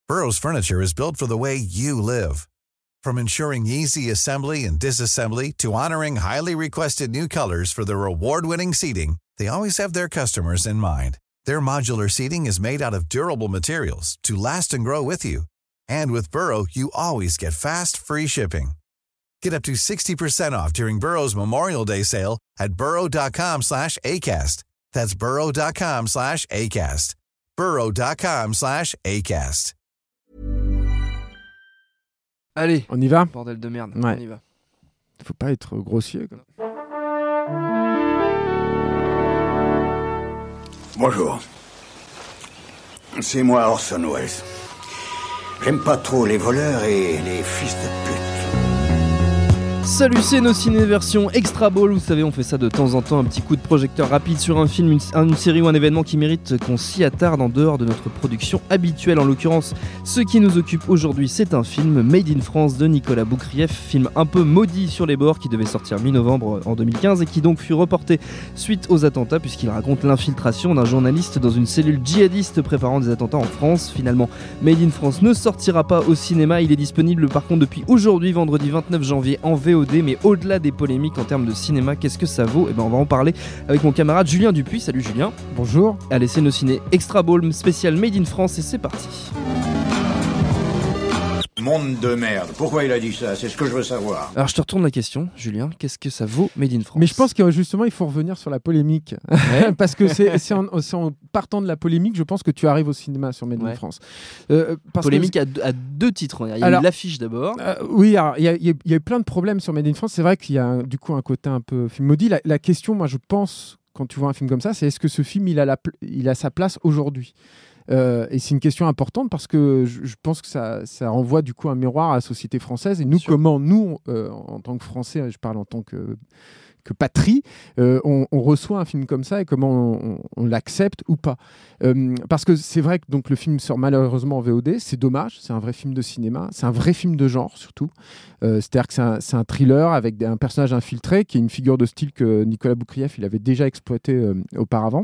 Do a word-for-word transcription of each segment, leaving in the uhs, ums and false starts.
Burrow's furniture is built for the way you live. From ensuring easy assembly and disassembly to honoring highly requested new colors for their award-winning seating, they always have their customers in mind. Their modular seating is made out of durable materials to last and grow with you. And with Burrow, you always get fast, free shipping. Get up to sixty percent off during Burrow's Memorial Day sale at burrow.com slash ACAST. That's burrow.com slash ACAST. burrow.com slash ACAST. Allez, on y va. Bordel de merde, ouais. On y va. Faut pas être grossier. Quoi. Bonjour. C'est moi Orson Welles. J'aime pas trop les voleurs et les fils de pute. Salut, c'est nos ciné version Extra Ball. Vous savez, on fait ça de temps en temps, un petit coup de projecteur rapide sur un film, une, une série ou un événement qui mérite qu'on s'y attarde en dehors de notre production habituelle. En l'occurrence, ce qui nous occupe aujourd'hui, c'est un film Made in France de Nicolas Boukrieff, film un peu maudit sur les bords qui devait sortir mi-novembre en deux mille quinze et qui donc fut reporté suite aux attentats puisqu'il raconte l'infiltration d'un journaliste dans une cellule djihadiste préparant des attentats en France. Finalement, Made in France ne sortira pas au cinéma. Il est disponible par contre depuis aujourd'hui, vendredi vingt-neuf janvier, en V O D. Mais au-delà des polémiques en termes de cinéma, qu'est-ce que ça vaut ? Eh ben on va en parler avec mon camarade Julien Dupuis. Salut Julien. Bonjour. Allez, c'est nos ciné Extra Ball spécial Made in France et c'est parti. Monde de merde. Pourquoi il a dit ça ? C'est ce que je veux savoir. Alors je te retourne la question, Julien. Qu'est-ce que ça vaut Made in France ? Mais je pense que justement il faut revenir sur la polémique. Ouais. Parce que c'est, c'est, en, c'est en partant de la polémique, je pense que tu arrives au cinéma sur Made ouais. in France. Euh, parce polémique que... à, à deux titres. Il y a alors, eu l'affiche d'abord. Euh, oui, alors, il, y a, il y a eu plein de problèmes sur Made in France. C'est vrai qu'il y a du coup un côté un peu film maudit. La, la question, moi je pense, quand tu vois un film comme ça, c'est est-ce que ce film il a, la, il a sa place aujourd'hui ? Euh, et c'est une question importante parce que je, je pense que ça, ça renvoie du coup un miroir à la société française et nous, comment nous, euh, en tant que Français, je parle en tant que, que patrie, euh, on, on reçoit un film comme ça et comment on, on, on l'accepte ou pas. Euh, parce que c'est vrai que donc, le film sort malheureusement en V O D, c'est dommage, c'est un vrai film de cinéma, c'est un vrai film de genre surtout. Euh, c'est-à-dire que c'est un, c'est un thriller avec un personnage infiltré qui est une figure de style que Nicolas Boukrieff il avait déjà exploité euh, auparavant.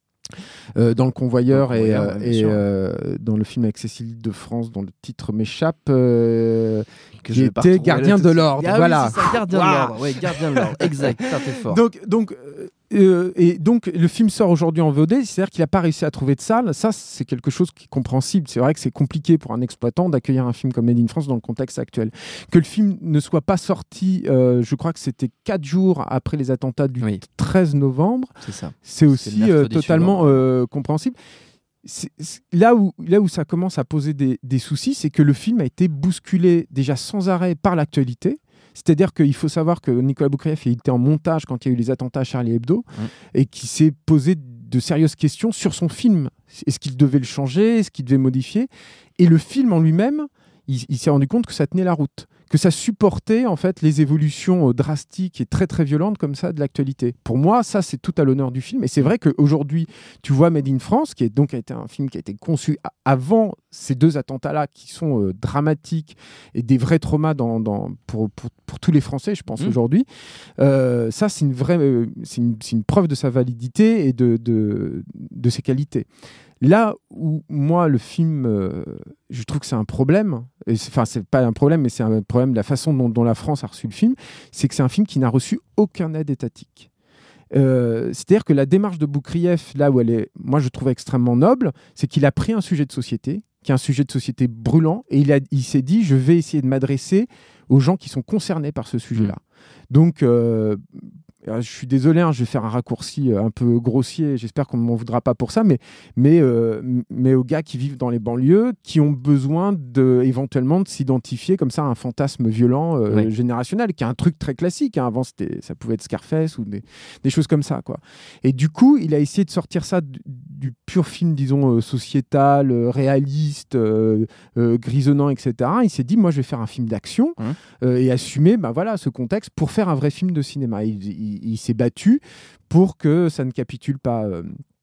Euh, dans Le Convoyeur, et, euh, et euh, dans le film avec Cécile de France dont le titre m'échappe euh, que qui était Gardien de l'Ordre. Ah voilà. Oui, c'est ça, Gardien wow. de l'Ordre. Ouais, Gardien de l'Ordre. Exact, ça t'es fort. Donc, donc, euh, et donc le film sort aujourd'hui en V O D, c'est-à-dire qu'il n'a pas réussi à trouver de salle. Ça, c'est quelque chose qui est compréhensible. C'est vrai que c'est compliqué pour un exploitant d'accueillir un film comme Made in France dans le contexte actuel. Que le film ne soit pas sorti, euh, je crois que c'était quatre jours après les attentats du oui. treize novembre. C'est ça. C'est aussi c'est euh, totalement euh, compréhensible. C'est, c'est, là, où, là où ça commence à poser des, des soucis, c'est que le film a été bousculé déjà sans arrêt par l'actualité. C'est-à-dire qu'il faut savoir que Nicolas Boukrieff était en montage quand il y a eu les attentats à Charlie Hebdo mmh. et qu'il s'est posé de sérieuses questions sur son film. Est-ce qu'il devait le changer ? Est-ce qu'il devait modifier ? Et le film en lui-même, il, il s'est rendu compte que ça tenait la route, que ça supportait en fait les évolutions drastiques et très très violentes comme ça de l'actualité. Pour moi, ça c'est tout à l'honneur du film. Et c'est vrai qu'aujourd'hui, tu vois Made in France, qui est donc a été un film qui a été conçu avant ces deux attentats-là, qui sont euh, dramatiques et des vrais traumas dans, dans, pour, pour, pour tous les Français, je pense, mmh. aujourd'hui. Euh, ça, c'est une vraie, euh, c'est une, c'est une preuve de sa validité et de, de, de ses qualités. Là où, moi, le film, euh, je trouve que c'est un problème, enfin, c'est pas un problème, mais c'est un problème de la façon dont, dont la France a reçu le film, c'est que c'est un film qui n'a reçu aucun aide étatique. Euh, c'est-à-dire que la démarche de Boukrieff, là où elle est, moi, je trouve extrêmement noble, c'est qu'il a pris un sujet de société, qui est un sujet de société brûlant, et il, a, il s'est dit, je vais essayer de m'adresser aux gens qui sont concernés par ce sujet-là. Mmh. Donc, euh, je suis désolé, hein, je vais faire un raccourci un peu grossier, j'espère qu'on ne m'en voudra pas pour ça, mais, mais, euh, mais aux gars qui vivent dans les banlieues, qui ont besoin de, éventuellement de s'identifier comme ça à un fantasme violent euh, oui. générationnel, qui est un truc très classique. Hein. Avant, c'était, ça pouvait être Scarface ou des, des choses comme ça, quoi. Et du coup, il a essayé de sortir ça du, du pur film, disons, euh, sociétal, euh, réaliste, euh, euh, grisonnant, et cetera. Il s'est dit, moi, je vais faire un film d'action mmh. euh, et assumer bah, voilà, ce contexte pour faire un vrai film de cinéma. Il, il, il s'est battu pour que ça ne capitule pas. Euh,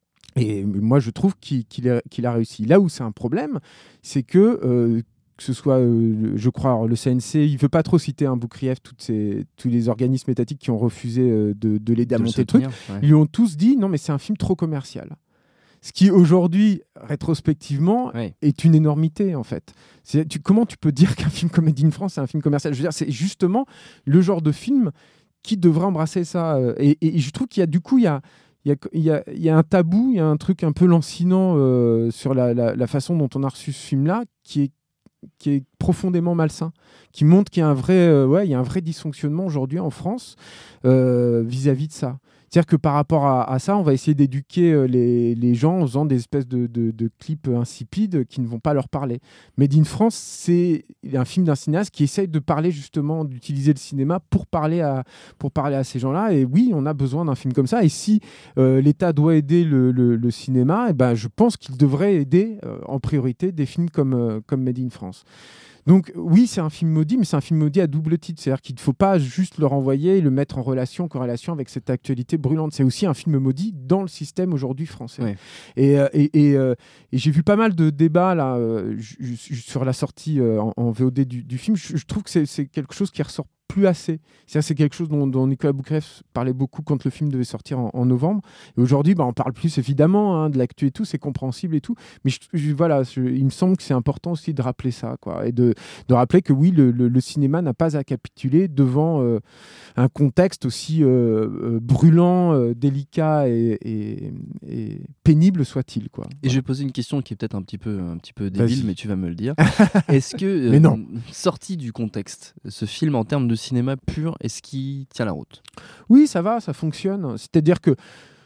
et moi, je trouve qu'il, qu'il, a, qu'il a réussi. Là où c'est un problème, c'est que, euh, que ce soit, euh, je crois, le C N C, il ne veut pas trop citer un Boukrieff, toutes ces, tous les organismes étatiques qui ont refusé euh, de, de l'aider à monter le truc. Ouais. Ils lui ont tous dit, non, mais c'est un film trop commercial. Ce qui aujourd'hui, rétrospectivement, oui. est une énormité en fait. C'est, tu, comment tu peux dire qu'un film comme Made in France, c'est un film commercial ? Je veux dire, c'est justement le genre de film qui devrait embrasser ça. Et, et, et je trouve qu'il y a du coup, il y a, il y a, il y a, il y a un tabou, il y a un truc un peu lancinant euh, sur la, la, la façon dont on a reçu ce film-là, qui est qui est profondément malsain, qui montre qu'il y a un vrai, euh, ouais, il y a un vrai dysfonctionnement aujourd'hui en France euh, vis-à-vis de ça. C'est-à-dire que par rapport à, à ça, on va essayer d'éduquer euh, les, les gens en faisant des espèces de, de, de clips insipides qui ne vont pas leur parler. Made in France, c'est un film d'un cinéaste qui essaye de parler justement, d'utiliser le cinéma pour parler à, pour parler à ces gens-là. Et oui, on a besoin d'un film comme ça. Et si euh, l'État doit aider le, le, le cinéma, eh ben, je pense qu'il devrait aider euh, en priorité des films comme, euh, comme Made in France. Donc oui, c'est un film maudit, mais c'est un film maudit à double titre. C'est-à-dire qu'il ne faut pas juste le renvoyer et le mettre en relation, en corrélation avec cette actualité brûlante. C'est aussi un film maudit dans le système aujourd'hui français. Ouais. Et, euh, et, et, euh, et j'ai vu pas mal de débats là, euh, j- j- sur la sortie euh, en, en V O D du, du film. Je, je trouve que c'est, c'est quelque chose qui ressort plus assez. C'est, c'est quelque chose dont, dont Nicolas Boukref parlait beaucoup quand le film devait sortir en, en novembre. Et aujourd'hui, bah, on parle plus évidemment hein, de l'actu et tout, c'est compréhensible et tout. Mais je, je, voilà, je, il me semble que c'est important aussi de rappeler ça, quoi, et de, de rappeler que oui, le, le, le cinéma n'a pas à capituler devant euh, un contexte aussi euh, euh, brûlant, euh, délicat et, et, et pénible soit-il, quoi. Et voilà. je vais poser une question qui est peut-être un petit peu, un petit peu débile, Vas-y. mais tu vas me le dire. Est-ce que, Mais euh, non. sorti du contexte, ce film en termes de cinéma pur, est-ce qu'il tient la route ? Oui, ça va, ça fonctionne. C'est-à-dire que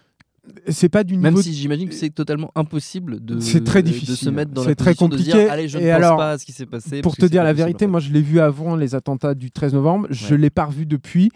c'est pas du niveau. Même de- si j'imagine que c'est totalement impossible de, C'est très difficile. de se mettre dans C'est la très position de se compliqué. dire allez, je ne Et pense alors, pas à ce qui s'est passé. Pour parce te que c'est dire pas la possible, vérité, en fait. moi je l'ai vu avant les attentats du treize novembre. Je Ouais. l'ai pas revu depuis.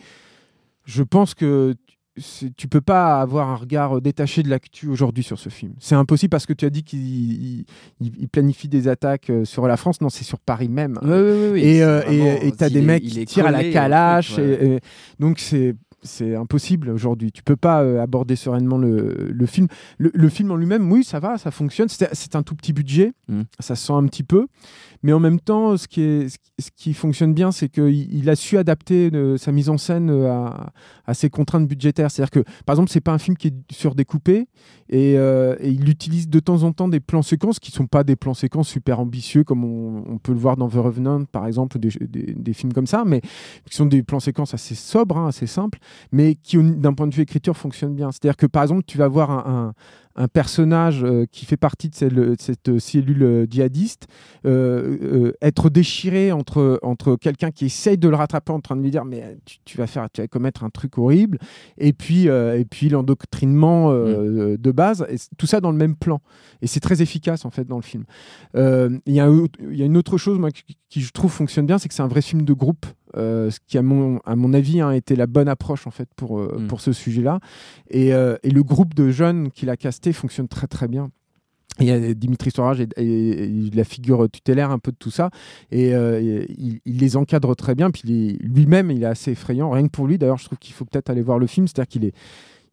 Je pense que c'est- tu peux pas avoir un regard détaché de l'actu aujourd'hui sur ce film. C'est impossible parce que tu as dit qu'il il, il- il planifie des attaques euh, sur la France. Non, c'est sur Paris même. Ouais, ouais, ouais, ouais, Et c'est euh, vraiment- et- et t'as il des est- mecs il qui est tirent à la collé au calache. truc, ouais. et- et- donc c'est c'est impossible aujourd'hui. Tu peux pas euh, aborder sereinement le, le film. Le, le film en lui-même, oui, ça va, ça fonctionne. C'est, c'est un tout petit budget, Mm. ça se sent un petit peu. Mais en même temps, ce qui, est, ce qui- ce qui fonctionne bien, c'est qu'il il a su adapter euh, sa mise en scène euh, à, à ses contraintes budgétaires. C'est-à-dire que, par exemple, c'est pas un film qui est surdécoupé et, euh, et il utilise de temps en temps des plans séquences qui sont pas des plans séquences super ambitieux comme on, on peut le voir dans The Revenant, par exemple, ou des, des, des films comme ça, mais qui sont des plans séquences assez sobres, hein, assez simples, mais qui, d'un point de vue écriture, fonctionnent bien. C'est-à-dire que, par exemple, tu vas voir un, un un personnage euh, qui fait partie de cette, de cette cellule euh, djihadiste euh, euh, être déchiré entre, entre quelqu'un qui essaye de le rattraper en train de lui dire mais tu, tu vas faire tu vas commettre un truc horrible et puis, euh, et puis l'endoctrinement euh, mmh. de base, et tout ça dans le même plan, et c'est très efficace en fait dans le film. Il euh, y, y a une autre chose moi, qui, qui je trouve fonctionne bien, c'est que c'est un vrai film de groupe. Euh, ce qui à mon, à mon avis hein, était la bonne approche en fait pour, euh, mmh. pour ce sujet-là, et, euh, et le groupe de jeunes qu'il a casté fonctionne très très bien. Il y a Dimitri Storage et, et, et la figure tutélaire un peu de tout ça, et, euh, et il, il les encadre très bien, puis il est, lui-même il est assez effrayant, rien que pour lui d'ailleurs. Je trouve qu'il faut peut-être aller voir le film, c'est-à-dire qu'il est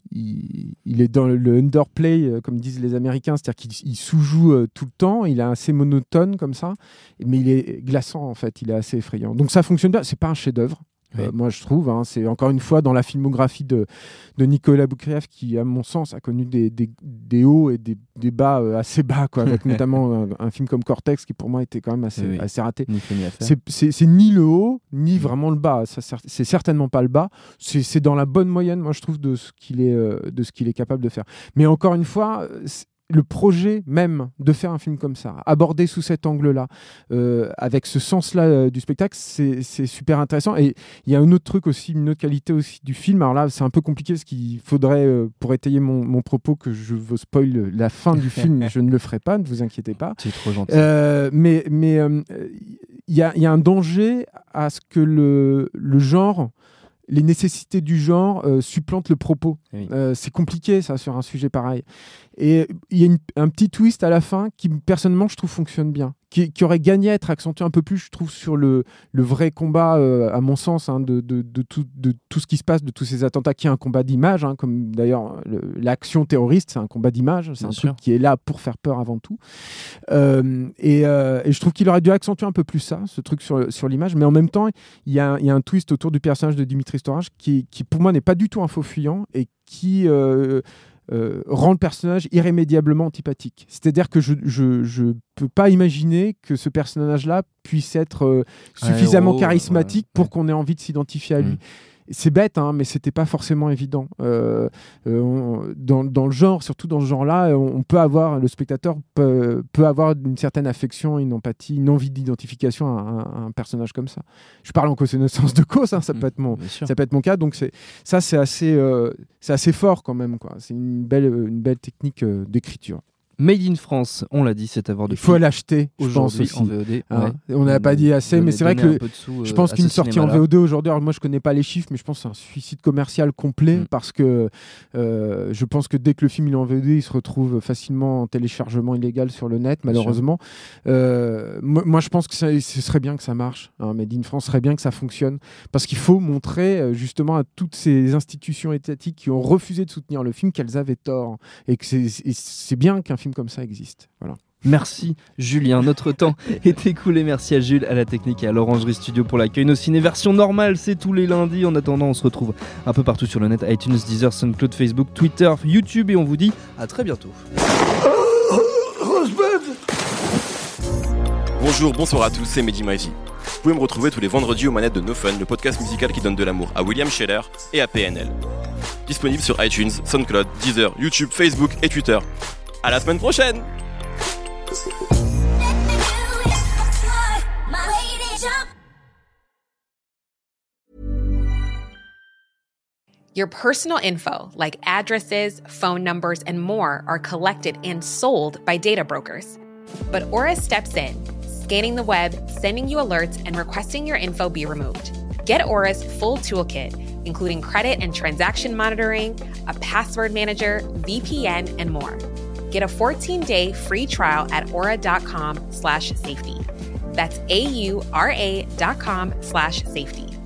Il, il est dans le underplay, euh, comme disent les Américains, c'est-à-dire qu'il il sous-joue euh, tout le temps, il est assez monotone comme ça, mais il est glaçant en fait, il est assez effrayant. Donc ça fonctionne bien, c'est pas un chef-d'œuvre, oui. euh, moi je trouve, hein, c'est encore une fois dans la filmographie de, de Nicolas Boukref qui, à mon sens, a connu des, des, des hauts et des, des bas euh, assez bas, quoi, avec notamment un, un film comme Cortex qui pour moi était quand même assez, oui, oui. assez raté. C'est, c'est, c'est ni le haut, ni vraiment le bas, ça, c'est certainement pas le bas, c'est, c'est dans la bonne moyenne, moi je trouve, de ce qu'il est, euh, de ce qu'il est capable de faire. Mais encore une fois, le projet même de faire un film comme ça, abordé sous cet angle-là, euh, avec ce sens-là euh, du spectacle, c'est, c'est super intéressant. Et il y a un autre truc aussi, une autre qualité aussi du film. Alors là, c'est un peu compliqué parce qu'il faudrait, euh, pour étayer mon, mon propos, que je vous spoil la fin du film. Je ne le ferai pas, ne vous inquiétez pas. C'est trop gentil. Euh, mais mais euh, il y a, y a un danger à ce que le, le genre... les nécessités du genre euh, supplantent le propos. Oui. Euh, c'est compliqué, ça, sur un sujet pareil. Et il y a une, un petit twist à la fin qui, personnellement, je trouve fonctionne bien. Qui, qui aurait gagné à être accentué un peu plus, je trouve, sur le, le vrai combat, euh, à mon sens, hein, de, de, de, tout, de tout ce qui se passe, de tous ces attentats, qui est un combat d'image, hein, comme d'ailleurs le, l'action terroriste, c'est un combat d'image, c'est bien un sûr. Truc qui est là pour faire peur avant tout. Euh, et, euh, et je trouve qu'il aurait dû accentuer un peu plus ça, ce truc sur, sur l'image, mais en même temps, il y a, y a un twist autour du personnage de Dimitri Storage qui, qui, pour moi, n'est pas du tout un faux fuyant et qui... Euh, euh, rend le personnage irrémédiablement antipathique. C'est-à-dire que je je je peux pas imaginer que ce personnage-là puisse être euh, suffisamment ah, oh, charismatique ouais, pour ouais. qu'on ait envie de s'identifier à lui. Mmh. C'est bête, hein, mais c'était pas forcément évident. Euh, euh, on, dans, dans le genre, surtout dans ce genre-là, on, on peut avoir, le spectateur peut, peut avoir une certaine affection, une empathie, une envie d'identification à un, à un personnage comme ça. Je parle en connaissance de cause, hein, ça, peut être mon, ça peut être mon cas. Donc c'est, ça, c'est assez, euh, c'est assez fort quand même, quoi. C'est une belle, une belle technique euh, d'écriture. Made in France, on l'a dit, c'est à voir de. Il faut l'acheter, je pense aussi. En V O D. Hein, ouais. On n'a pas dit assez, donner, mais c'est vrai que le, sous, je pense qu'une sortie en V O D aujourd'hui, alors moi je connais pas les chiffres, mais je pense que c'est un suicide commercial complet mm. parce que euh, je pense que dès que le film il est en V O D, il se retrouve facilement en téléchargement illégal sur le net, malheureusement. Euh, moi, moi je pense que ça, ce serait bien que ça marche. Hein, Made in France serait bien que ça fonctionne parce qu'il faut montrer justement à toutes ces institutions étatiques qui ont refusé de soutenir le film qu'elles avaient tort et que c'est, et c'est bien qu'un film comme ça existe. Voilà. Merci Julien, notre temps est écoulé. Merci à Jules, à la technique et à l'Orangerie Studio pour l'accueil. Nos ciné version normale, c'est tous les lundis. En attendant, on se retrouve un peu partout sur le net, iTunes, Deezer, SoundCloud, Facebook, Twitter, YouTube et on vous dit à très bientôt. Bonjour, bonsoir à tous, c'est Mehdi Maizy. Vous pouvez me retrouver tous les vendredis aux manettes de No Fun, le podcast musical qui donne de l'amour à William Scheller et à P N L. Disponible sur iTunes, SoundCloud, Deezer, YouTube, Facebook et Twitter. À la semaine prochaine! Your personal info, like addresses, phone numbers, and more, are collected and sold by data brokers. But Aura steps in, scanning the web, sending you alerts, and requesting your info be removed. Get Aura's full toolkit, including credit and transaction monitoring, a password manager, V P N, and more. Get a fourteen-day free trial at aura.com slash safety. That's A-U-R-A dot com slash safety.